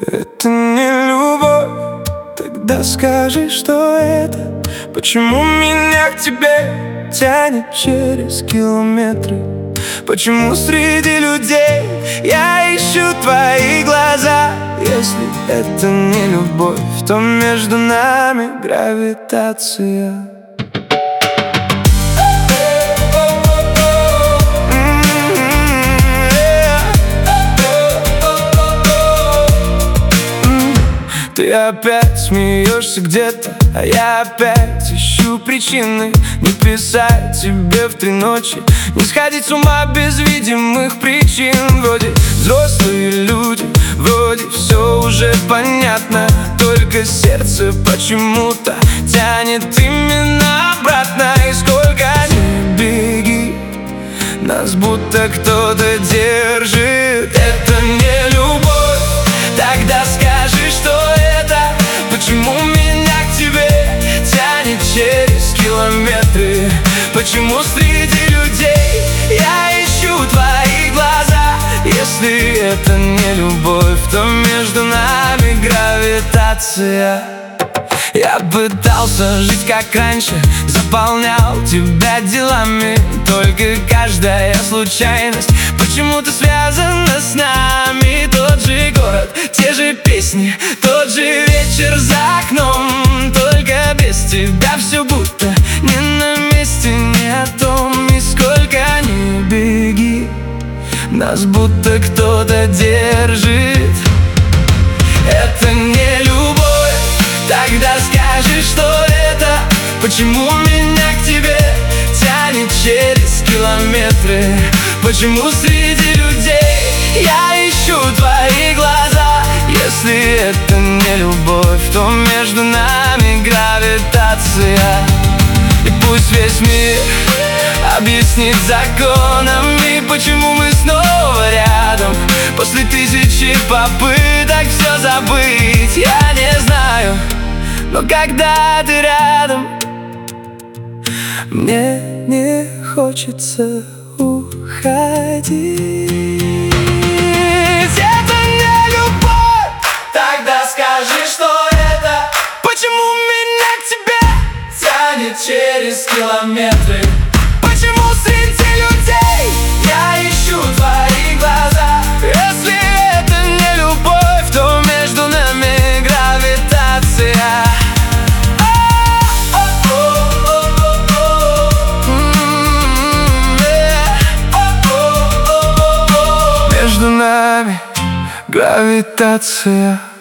Это не любовь, тогда скажи, что это. Почему меня к тебе тянет через километры? Почему среди людей я ищу твои глаза? Если это не любовь, то между нами гравитация. Ты опять смеешься где-то, а я опять ищу причины не писать тебе в 3 ночи, не сходить с ума без видимых причин. Вроде взрослые люди, вроде все уже понятно, только сердце почему-то тянет именно обратно. И сколько ни беги, нас будто кто-то держит. Это не любовь, тогда скажи, что это. Почему меня к тебе тянет через километры? Почему среди людей я ищу твои глаза? Если это не любовь, то между нами гравитация. Я пытался жить как раньше, заполнял тебя делами, только каждая случайность почему-то связана с нами. Тот же город, те же песни, тот же вечер за окном, только без тебя все будто не на месте, не о том. И сколько ни беги, нас будто кто-то держит. Это не любовь, тогда скажи, что это. Почему меня к тебе тянет через километры? Почему среди людей я ищу твои глаза? Если это не любовь, то между нами гравитация. И пусть весь мир объяснит законами, почему мы снова рядом после 1000 попыток все забыть. Я не знаю, но когда ты рядом, мне не хочется уходить. Это не любовь, тогда скажи, что это. Почему меня к тебе тянет через километры? Почему среди людей я ищу твои глаза? Если это не любовь, то между нами гравитация. Между нами гравитация.